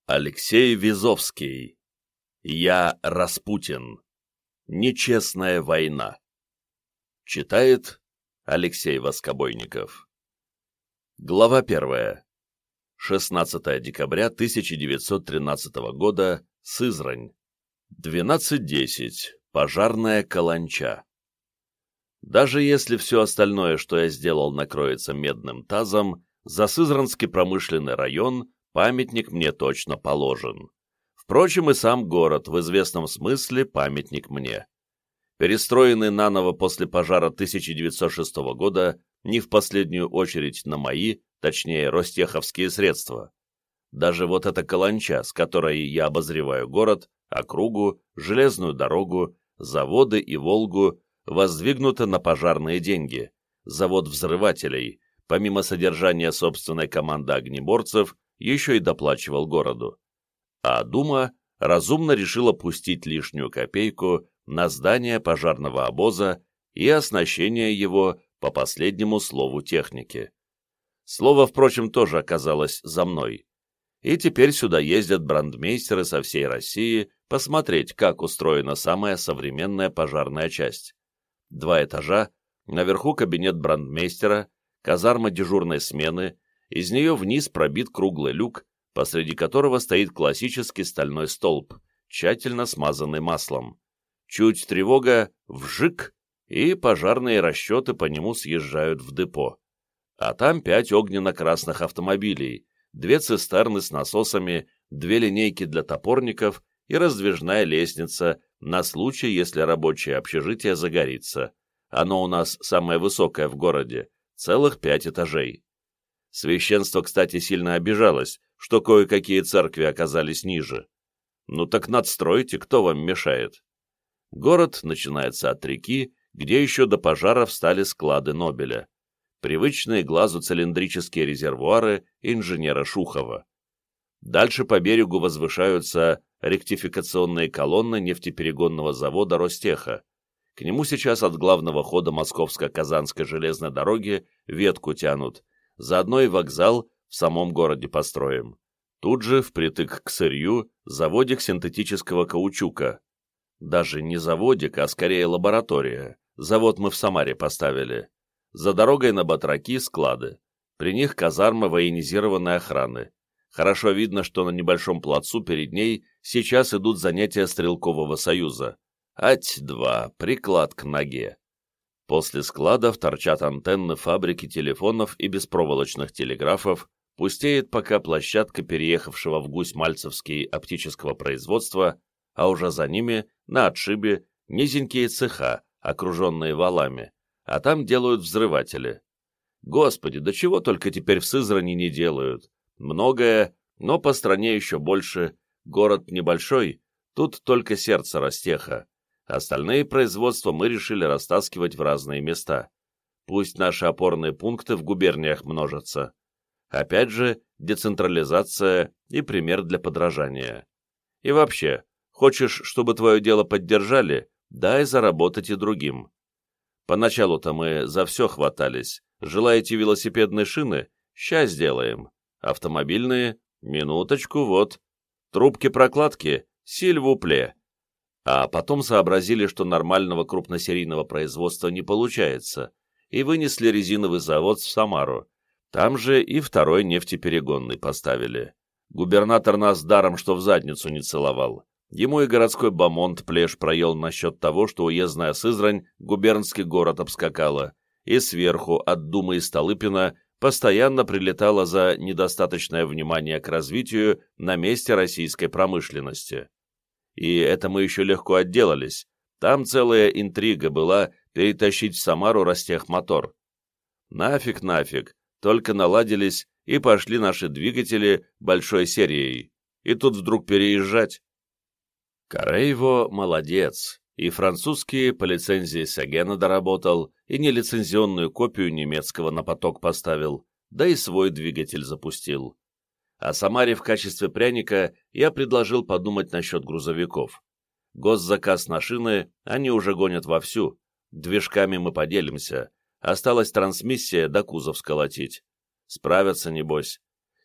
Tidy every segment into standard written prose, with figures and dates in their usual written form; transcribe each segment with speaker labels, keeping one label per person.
Speaker 1: Алексей Вязовский. Я Распутин. Нечестная война. Читает Алексей Воскобойников. Глава 1. 16 декабря 1913 года. Сызрань. 12:10. Пожарная каланча. Даже если все остальное, что я сделал, накроется медным тазом, за Сызранский промышленный район памятник мне точно положен. Впрочем, и сам город в известном смысле памятник мне. Перестроенный наново после пожара 1906 года, не в последнюю очередь на мои, точнее, ростеховские средства. Даже вот эта каланча, с которой я обозреваю город, округу, железную дорогу, заводы и Волгу, воздвигнута на пожарные деньги, завод взрывателей, помимо содержания собственной команды огнеборцев, еще и доплачивал городу. А Дума разумно решила пустить лишнюю копейку на здание пожарного обоза и оснащение его по последнему слову техники. Слово, впрочем, тоже оказалось за мной. И теперь сюда ездят брандмейстеры со всей России посмотреть, как устроена самая современная пожарная часть. 2 этажа, наверху кабинет брандмейстера, казарма дежурной смены, из нее вниз пробит круглый люк, посреди которого стоит классический стальной столб, тщательно смазанный маслом. Чуть тревога — вжик, и пожарные расчеты по нему съезжают в депо. А там 5 огненно-красных автомобилей, 2 цистерны с насосами, 2 линейки для топорников и раздвижная лестница на случай, если рабочее общежитие загорится. Оно у нас самое высокое в городе, целых 5 этажей. Священство, кстати, сильно обижалось, что кое-какие церкви оказались ниже. Ну так надстройте, кто вам мешает? Город начинается от реки, где еще до пожара встали склады Нобеля. Привычные глазу цилиндрические резервуары инженера Шухова. Дальше по берегу возвышаются ректификационные колонны нефтеперегонного завода Ростеха. К нему сейчас от главного хода Московско-Казанской железной дороги ветку тянут, заодно и вокзал в самом городе построим. Тут же, впритык к сырью, заводик синтетического каучука. Даже не заводик, а скорее лаборатория. Завод мы в Самаре поставили. За дорогой на батраки склады. При них казарма военизированной охраны. Хорошо видно, что на небольшом плацу перед ней сейчас идут занятия стрелкового союза. Ать-2, приклад к ноге. После складов торчат антенны фабрики телефонов и беспроволочных телеграфов, пустеет пока площадка переехавшего в Гусь-Мальцевский оптического производства, а уже за ними, на отшибе, низенькие цеха, окруженные валами, а там делают взрыватели. Господи, да чего только теперь в Сызрани не делают. Многое, но по стране еще больше. Город небольшой, тут только сердце Ростеха. Остальные производства мы решили растаскивать в разные места. Пусть наши опорные пункты в губерниях множатся. Опять же, децентрализация и пример для подражания. И вообще, хочешь, чтобы твое дело поддержали, дай заработать и другим. Поначалу-то мы за все хватались. Желаете велосипедные шины? Ща сделаем. Автомобильные? Минуточку, вот. Трубки-прокладки? Сильвупле. А потом сообразили, что нормального крупносерийного производства не получается, и вынесли резиновый завод в Самару. Там же и второй нефтеперегонный поставили. Губернатор нас даром, что в задницу не целовал. Ему и городской бомонд плешь проел насчет того, что уездная Сызрань губернский город обскакала, и сверху от Думы и Столыпина постоянно прилетало за недостаточное внимание к развитию на месте российской промышленности. И это мы еще легко отделались. Там целая интрига была перетащить в Самару Ростехмотор. Нафиг, только наладились и пошли наши двигатели большой серией. И тут вдруг переезжать. Корейво молодец, и французские по лицензии Сагена доработал, и нелицензионную копию немецкого на поток поставил, да и свой двигатель запустил. А Самаре в качестве пряника я предложил подумать насчет грузовиков. Госзаказ на шины они уже гонят вовсю, движками мы поделимся, осталась трансмиссия да кузов сколотить. Справятся, небось.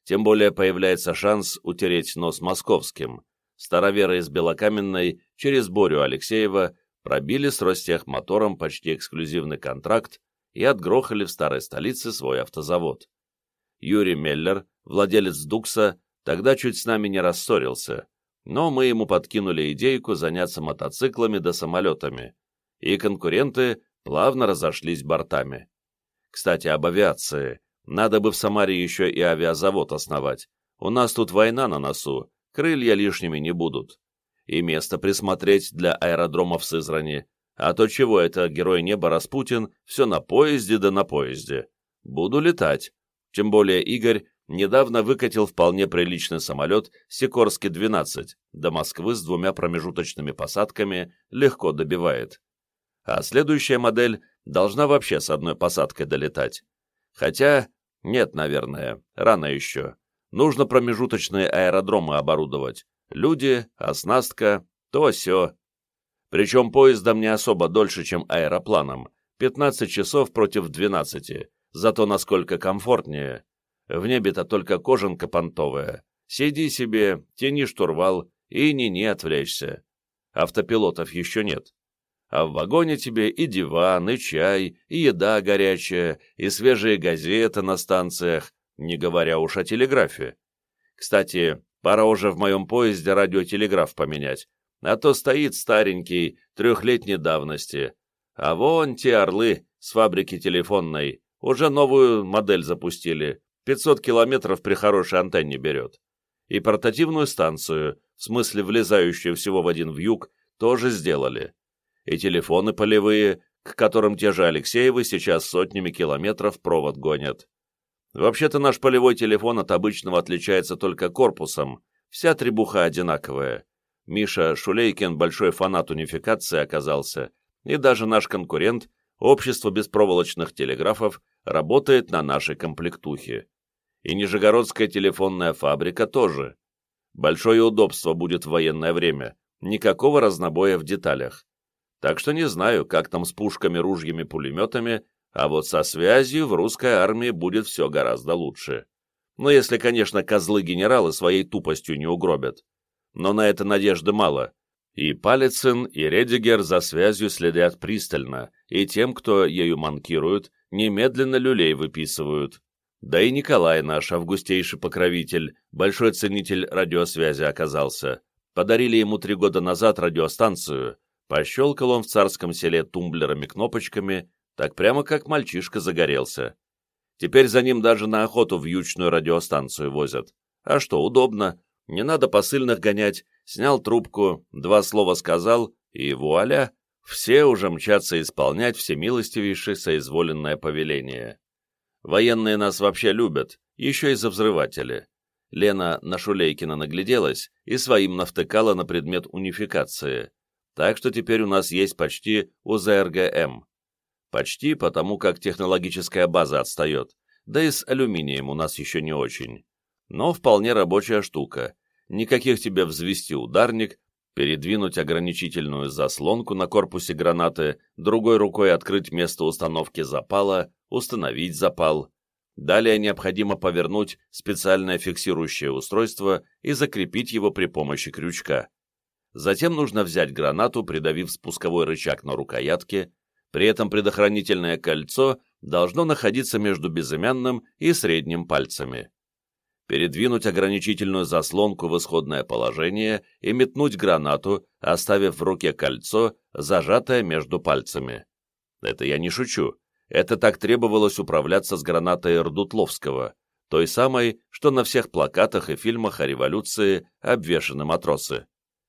Speaker 1: Тем более появляется шанс утереть нос московским. Староверы из Белокаменной через Борю Алексеева пробили с Ростехмотором почти эксклюзивный контракт и отгрохали в старой столице свой автозавод. Юрий Меллер, владелец Дукса, тогда чуть с нами не рассорился, но мы ему подкинули идейку заняться мотоциклами да самолетами, и конкуренты плавно разошлись бортами. Кстати, об авиации. Надо бы в Самаре еще и авиазавод основать. У нас тут война на носу, крылья лишними не будут. И место присмотреть для аэродрома в Сызрани. А то чего это герой неба Распутин все на поезде да на поезде. Буду летать. Тем более Игорь недавно выкатил вполне приличный самолет Сикорский-12, до Москвы с 2 промежуточными посадками легко добивает. А следующая модель должна вообще с 1 посадкой долетать. Хотя, нет, наверное, рано еще. Нужно промежуточные аэродромы оборудовать. Люди, оснастка, то-сё. Причем поездом не особо дольше, чем аэропланом. 15 часов против 12, зато насколько комфортнее. В небе-то только кожанка понтовая. Сиди себе, тяни штурвал и не отвлечься. Автопилотов еще нет. А в вагоне тебе и диван, и чай, и еда горячая, и свежие газеты на станциях, не говоря уж о телеграфе. Кстати, пора уже в моем поезде радиотелеграф поменять, а то стоит старенький, 3-летней давности. А вон те орлы с фабрики телефонной уже новую модель запустили, 500 километров при хорошей антенне берет. И портативную станцию, в смысле влезающую всего в один вьюг, тоже сделали. И телефоны полевые, к которым те же Алексеевы сейчас сотнями километров провод гонят. Вообще-то наш полевой телефон от обычного отличается только корпусом, вся требуха одинаковая. Миша Шулейкин большой фанат унификации оказался, и даже наш конкурент, Общество беспроволочных телеграфов, работает на нашей комплектухе. И Нижегородская телефонная фабрика тоже. Большое удобство будет в военное время, никакого разнобоя в деталях. Так что не знаю, как там с пушками, ружьями, пулеметами, а вот со связью в русской армии будет все гораздо лучше. Но если, конечно, козлы-генералы своей тупостью не угробят. Но на это надежды мало. И Палицын, и Редигер за связью следят пристально, и тем, кто ею манкирует, немедленно люлей выписывают. Да и Николай наш, августейший покровитель, большой ценитель радиосвязи оказался. Подарили ему 3 года назад радиостанцию. Пощелкал он в царском селе тумблерами-кнопочками, так прямо как мальчишка загорелся. Теперь за ним даже на охоту вьючную радиостанцию возят. А что, удобно, не надо посыльных гонять, снял трубку, 2 слова сказал, и вуаля, все уже мчатся исполнять всемилостивейшее соизволенное повеление. Военные нас вообще любят, еще и за взрыватели. Лена на Шулейкина нагляделась и своим навтыкала на предмет унификации. Так что теперь у нас есть почти УЗРГМ. Почти потому, как технологическая база отстает, да и с алюминием у нас еще не очень. Но вполне рабочая штука. Никаких тебе взвести ударник, передвинуть ограничительную заслонку на корпусе гранаты, другой рукой открыть место установки запала, установить запал. Далее необходимо повернуть специальное фиксирующее устройство и закрепить его при помощи крючка. Затем нужно взять гранату, придавив спусковой рычаг на рукоятке, при этом предохранительное кольцо должно находиться между безымянным и средним пальцами. Передвинуть ограничительную заслонку в исходное положение и метнуть гранату, оставив в руке кольцо, зажатое между пальцами. Это я не шучу. Это так требовалось управляться с гранатой Рдутловского, той самой, что на всех плакатах и фильмах о революции обвешаны матросы.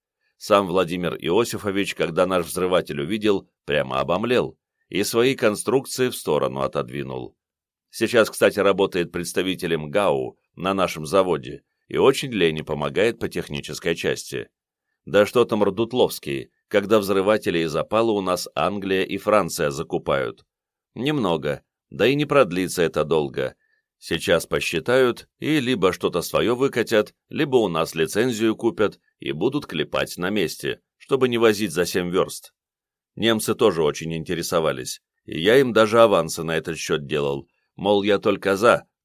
Speaker 1: Сам Владимир Иосифович, когда наш взрыватель увидел, прямо обомлел и свои конструкции в сторону отодвинул. Сейчас, кстати, работает представителем ГАУ на нашем заводе и очень Лене помогает по технической части. Да что там Рдутловский, когда взрыватели и запалы у нас Англия и Франция закупают. Немного, да и не продлится это долго. Сейчас посчитают и либо что-то свое выкатят, либо у нас лицензию купят и будут клепать на месте, чтобы не возить за 7 верст. Немцы тоже очень интересовались, и я им даже авансы на этот счет делал, мол, я только за,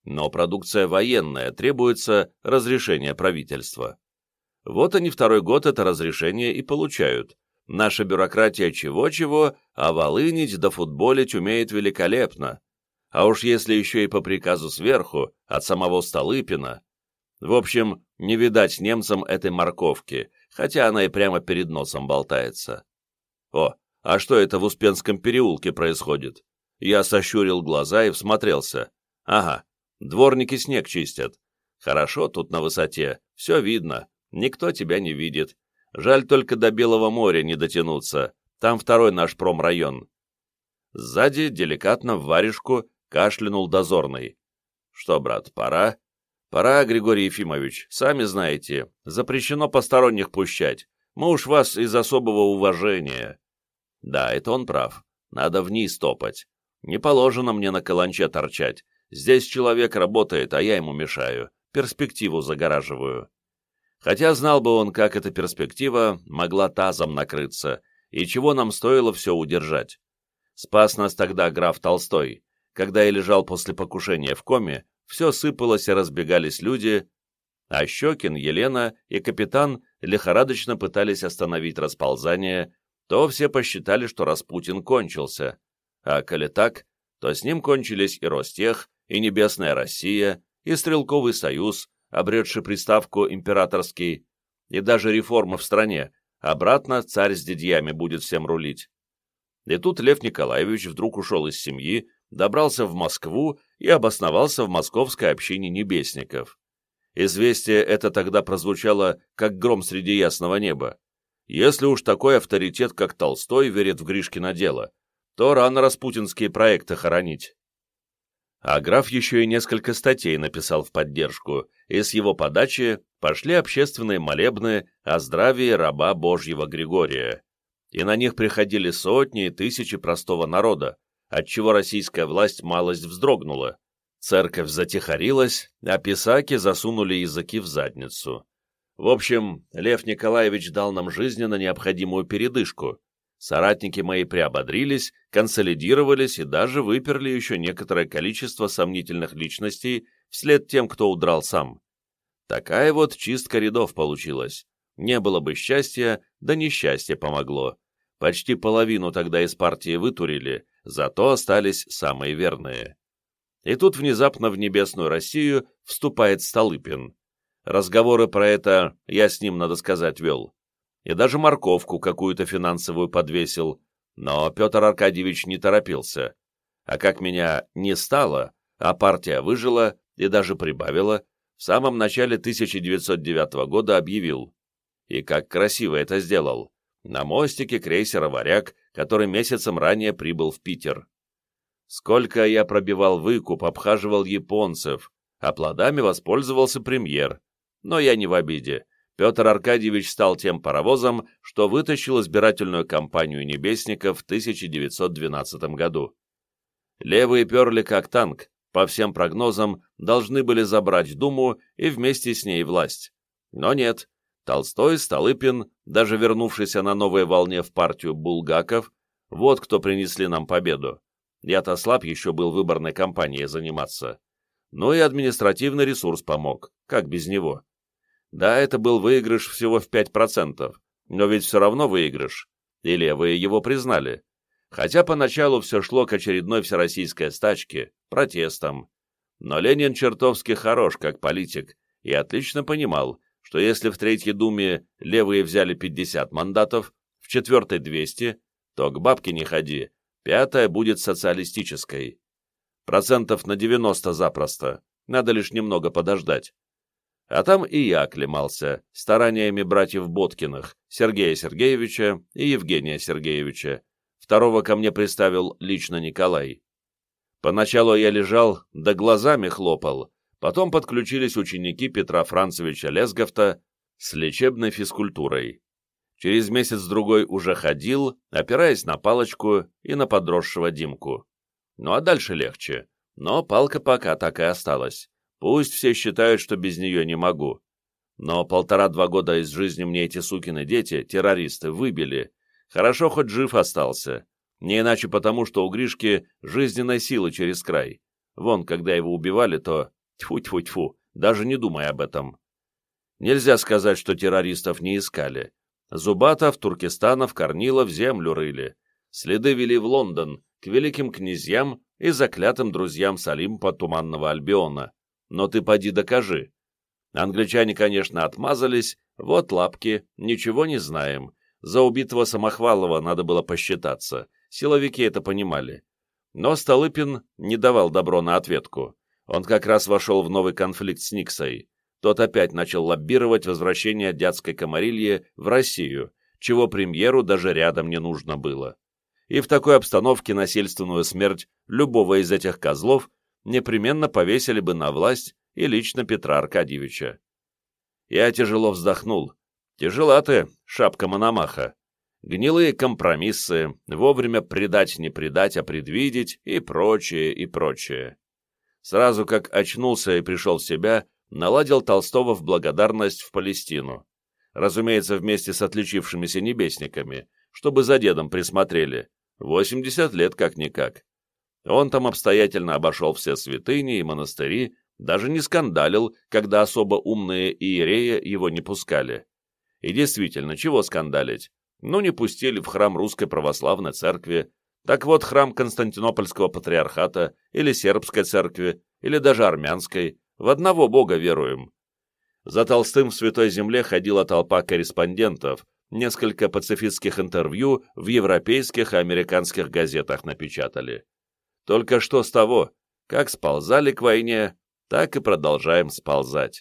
Speaker 1: Но продукция военная, требуется разрешение правительства. Вот они второй год это разрешение и получают. Наша бюрократия чего-чего, а волынить да футболить умеет великолепно. А уж если еще и по приказу сверху, от самого Столыпина. В общем, не видать немцам этой морковки, хотя она и прямо перед носом болтается. О, а что это в Успенском переулке происходит? Я сощурил глаза и всмотрелся. Ага, дворники снег чистят. Хорошо тут на высоте, все видно, никто тебя не видит. Жаль только до Белого моря не дотянуться, там второй наш промрайон. Сзади, деликатно в варежку, кашлянул дозорный. Что, брат, пора? Пора, Григорий Ефимович, сами знаете, запрещено посторонних пущать. Мы уж вас из особого уважения. Да, это он прав, надо вниз топать. Не положено мне на каланче торчать. Здесь человек работает, а я ему мешаю, перспективу загораживаю. Хотя знал бы он, как эта перспектива могла тазом накрыться, и чего нам стоило все удержать. Спас нас тогда граф Толстой. Когда я лежал после покушения в коме, все сыпалось и разбегались люди, а Щекин, Елена и капитан лихорадочно пытались остановить расползание, то все посчитали, что Распутин кончился. А коли так, то с ним кончились и Ростех, и Небесная Россия, и Стрелковый союз, обретший приставку «императорский», и даже реформы в стране, обратно царь с дядьями будет всем рулить. И тут Лев Николаевич вдруг ушел из семьи, добрался в Москву и обосновался в московской общине небесников. Известие это тогда прозвучало, как гром среди ясного неба. Если уж такой авторитет, как Толстой, верит в Гришкино дело, то рано распутинские проекты хоронить. А граф еще и несколько статей написал в поддержку, и с его подачи пошли общественные молебны о здравии раба Божьего Григория. И на них приходили сотни и тысячи простого народа, отчего российская власть малость вздрогнула. Церковь затихарилась, а писаки засунули языки в задницу. В общем, Лев Николаевич дал нам жизненно необходимую передышку. Соратники мои приободрились, консолидировались и даже выперли еще некоторое количество сомнительных личностей вслед тем, кто удрал сам. Такая вот чистка рядов получилась. Не было бы счастья, да несчастье помогло. Почти половину тогда из партии вытурили, зато остались самые верные. И тут внезапно в Небесную Россию вступает Столыпин. Разговоры про это я с ним, надо сказать, вел. И даже морковку какую-то финансовую подвесил, но Петр Аркадьевич не торопился. А как меня не стало, а партия выжила и даже прибавила, в самом начале 1909 года объявил. И как красиво это сделал. На мостике крейсера «Варяг», который месяцем ранее прибыл в Питер. Сколько я пробивал выкуп, обхаживал японцев, а плодами воспользовался премьер. Но я не в обиде. Петр Аркадьевич стал тем паровозом, что вытащил избирательную кампанию небесников в 1912 году. Левые перли как танк, по всем прогнозам, должны были забрать Думу и вместе с ней власть. Но нет. Толстой, Столыпин, даже вернувшийся на новой волне в партию Булгаков, вот кто принесли нам победу. Я-то слаб еще был выборной кампанией заниматься. Ну и административный ресурс помог, как без него. Да, это был выигрыш всего в 5%, но ведь все равно выигрыш, и левые его признали. Хотя поначалу все шло к очередной всероссийской стачке, протестам. Но Ленин чертовски хорош как политик и отлично понимал, что если в Третьей Думе левые взяли 50 мандатов, в четвертой 200, то к бабке не ходи, пятая будет социалистической. Процентов на 90 запросто, надо лишь немного подождать. А там и я оклемался, стараниями братьев Боткиных, Сергея Сергеевича и Евгения Сергеевича. Второго ко мне приставил лично Николай. Поначалу я лежал, да глазами хлопал, потом подключились ученики Петра Францевича Лесговта с лечебной физкультурой. Через месяц-другой уже ходил, опираясь на палочку и на подросшего Димку. Ну а дальше легче, но палка пока так и осталась. Пусть все считают, что без нее не могу. Но 1,5-2 года из жизни мне эти сукины дети, террористы, выбили. Хорошо, хоть жив остался. Не иначе потому, что у Гришки жизненной силы через край. Вон, когда его убивали, то Тьфу-тьфу-тьфу, даже не думай об этом. Нельзя сказать, что террористов не искали. Зубатов, Туркестанов, Корнилов землю рыли. Следы вели в Лондон, к великим князьям и заклятым друзьям с Олимпа Туманного Альбиона. Но ты поди докажи. Англичане, конечно, отмазались, вот лапки, ничего не знаем. За убитого Самохвалова надо было посчитаться, силовики это понимали. Но Столыпин не давал добро на ответку. Он как раз вошел в новый конфликт с Никсой. Тот опять начал лоббировать возвращение дядской комарильи в Россию, чего премьеру даже рядом не нужно было. И в такой обстановке насильственную смерть любого из этих козлов непременно повесили бы на власть и лично Петра Аркадьевича. Я тяжело вздохнул. Тяжела ты, шапка Мономаха. Гнилые компромиссы, вовремя предать не предать, а предвидеть и прочее, и прочее. Сразу как очнулся и пришел в себя, наладил Толстого в благодарность в Палестину. Разумеется, вместе с отличившимися небесниками, чтобы за дедом присмотрели. 80 лет как-никак. Он там обстоятельно обошел все святыни и монастыри, даже не скандалил, когда особо умные иереи его не пускали. И действительно, чего скандалить? Ну, не пустили в храм Русской Православной Церкви, так вот храм Константинопольского Патриархата или Сербской Церкви, или даже Армянской, в одного Бога веруем. За Толстым в Святой Земле ходила толпа корреспондентов, несколько пацифистских интервью в европейских и американских газетах напечатали. Только что с того, как сползали к войне, так и продолжаем сползать.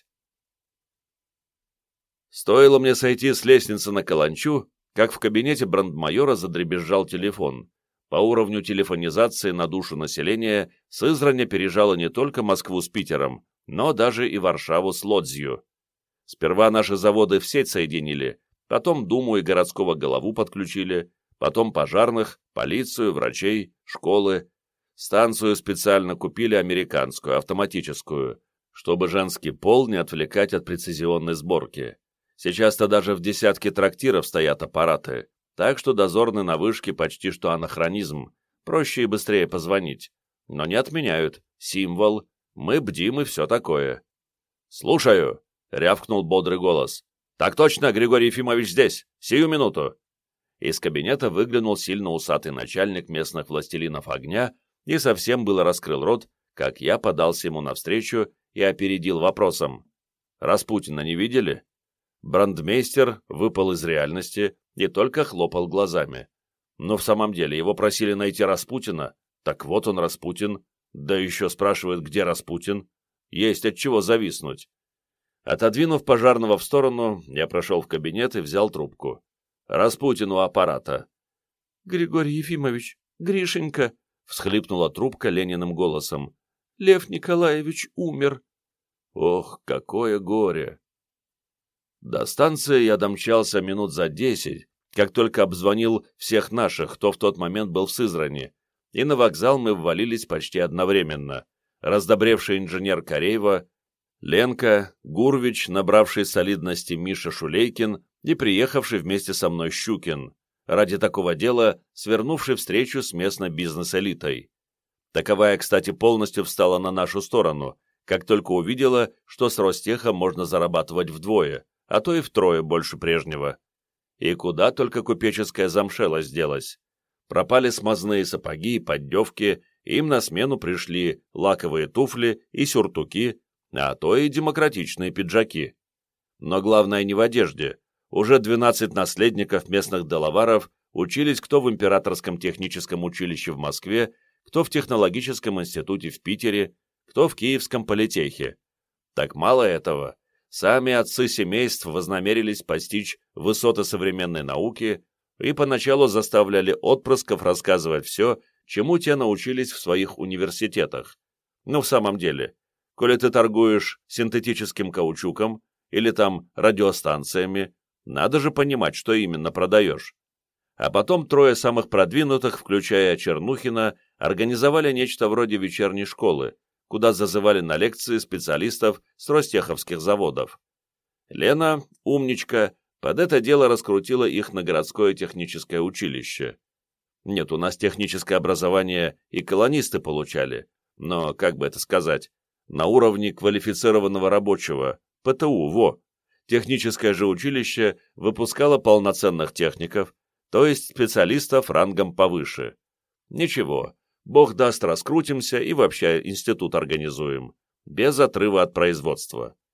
Speaker 1: Стоило мне сойти с лестницы на каланчу, как в кабинете брандмайора задребезжал телефон. По уровню телефонизации на душу населения Сызрань опережала не только Москву с Питером, но даже и Варшаву с Лодзью. Сперва наши заводы в сеть соединили, потом Думу и городского голову подключили, потом пожарных, полицию, врачей, школы. Станцию специально купили американскую, автоматическую, чтобы женский пол не отвлекать от прецизионной сборки. Сейчас-то даже в десятке трактиров стоят аппараты, так что дозорный на вышке почти что анахронизм, проще и быстрее позвонить. Но не отменяют, символ, мы бдим и все такое. «Слушаю», — рявкнул бодрый голос. «Так точно, Григорий Ефимович здесь, сию минуту». Из кабинета выглянул сильно усатый начальник местных властелинов огня и совсем было раскрыл рот, как я подался ему навстречу и опередил вопросом. «Распутина не видели?» Брандмейстер выпал из реальности и только хлопал глазами. Но в самом деле его просили найти Распутина, так вот он Распутин, да еще спрашивает, где Распутин. Есть от чего зависнуть. Отодвинув пожарного в сторону, я прошел в кабинет и взял трубку. Распутин у аппарата. «Григорий Ефимович, Гришенька!» — всхлипнула трубка лениным голосом. «Лев Николаевич умер». Ох, какое горе! До станции я домчался минут за 10, как только обзвонил всех наших, кто в тот момент был в Сызрани, и на вокзал мы ввалились почти одновременно. Раздобревший инженер Кореева, Ленка, Гурвич, набравший солидности Миша Шулейкин и приехавший вместе со мной Щукин, ради такого дела свернувший встречу с местной бизнес-элитой. Таковая, кстати, полностью встала на нашу сторону, как только увидела, что с Ростехом можно зарабатывать вдвое, а то и втрое больше прежнего. И куда только купеческая замшела сделась. Пропали смазные сапоги и поддевки, им на смену пришли лаковые туфли и сюртуки, а то и демократичные пиджаки. Но главное не в одежде. Уже 12 наследников местных деловаров учились кто в Императорском техническом училище в Москве, кто в Технологическом институте в Питере, кто в Киевском политехе. Так мало этого. Сами отцы семейств вознамерились постичь высоты современной науки и поначалу заставляли отпрысков рассказывать все, чему те научились в своих университетах. Но в самом деле, коли ты торгуешь синтетическим каучуком или там радиостанциями, надо же понимать, что именно продаешь. А потом трое самых продвинутых, включая Чернухина, организовали нечто вроде вечерней школы, куда зазывали на лекции специалистов с ростеховских заводов. Лена, умничка, под это дело раскрутила их на городское техническое училище. Нет, у нас техническое образование и колонисты получали, но, как бы это сказать, На уровне квалифицированного рабочего, ПТУ, во. Техническое же училище выпускало полноценных техников, то есть специалистов рангом повыше. Ничего, бог даст, раскрутимся и вообще институт организуем, без отрыва от производства.